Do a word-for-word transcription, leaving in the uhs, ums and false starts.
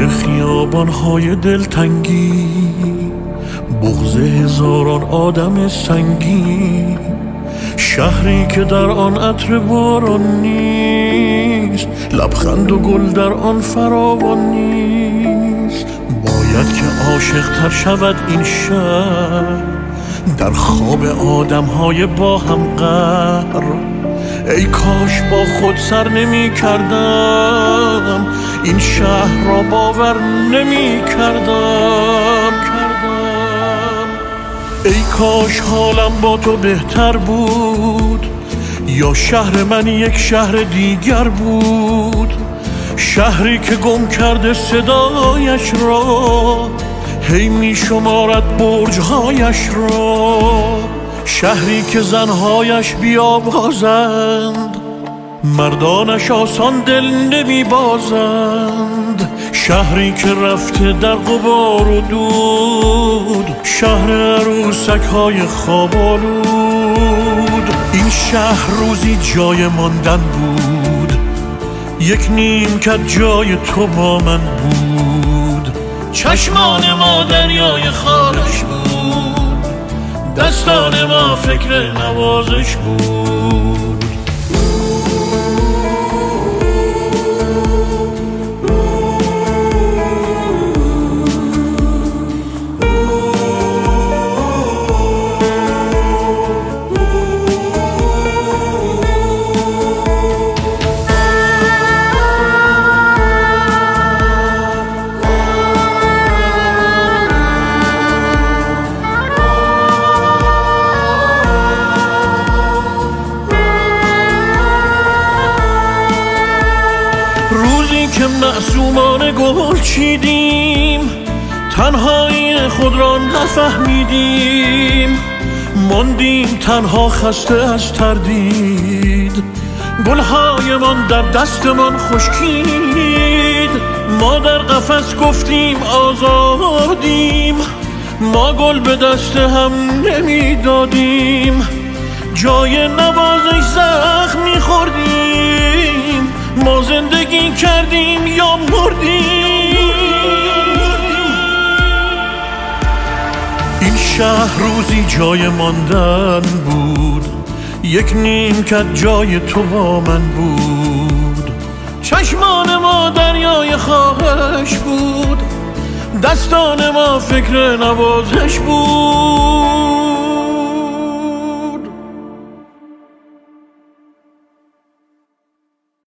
توی خیابان‌های دلتنگی، بغض هزاران آدم سنگین، شهری که در آن عطر باران نیست، لبخند و گل در آن فراوان نیست. باید که عاشق تر شود این شهر در خواب آدم‌های با هم قهر. ای کاش با خود سر نمی کردم، این شهر را باور نمی کردم. ای کاش حالم با تو بهتر بود، یا شهر من یک شهر دیگر بود. شهری که گم کرده صدایش را، هی می شمارد برج‌هایش را. شهری که زنهایش بیابازند، مردانش آسان دل نمی بازند. شهری که رفته در غبار و دود، شهر عروسک های خواب آلود. این شهر روزی جای ماندن بود، یک نیمکت جای تو با من بود. چشمان ما دریای خارش بود، دستان ما فکر نوازش بود. روزی که معصومانه گل چیدیم، تنهایی خود را نفهمیدیم. ماندیم تنها خسته از تردید، گلهای من در دستمان خشکید. ما در قفس گفتیم آزادیم، ما گل به دست هم نمیدادیم. جای نوازش زخم میخوردیم، ما زندگی کردیم یا مردیم. این شهر روزی جای ماندن بود، یک نیمکت جای تو با من بود. چشمان ما دریای خواهش بود، دستان ما فکر نوازش بود.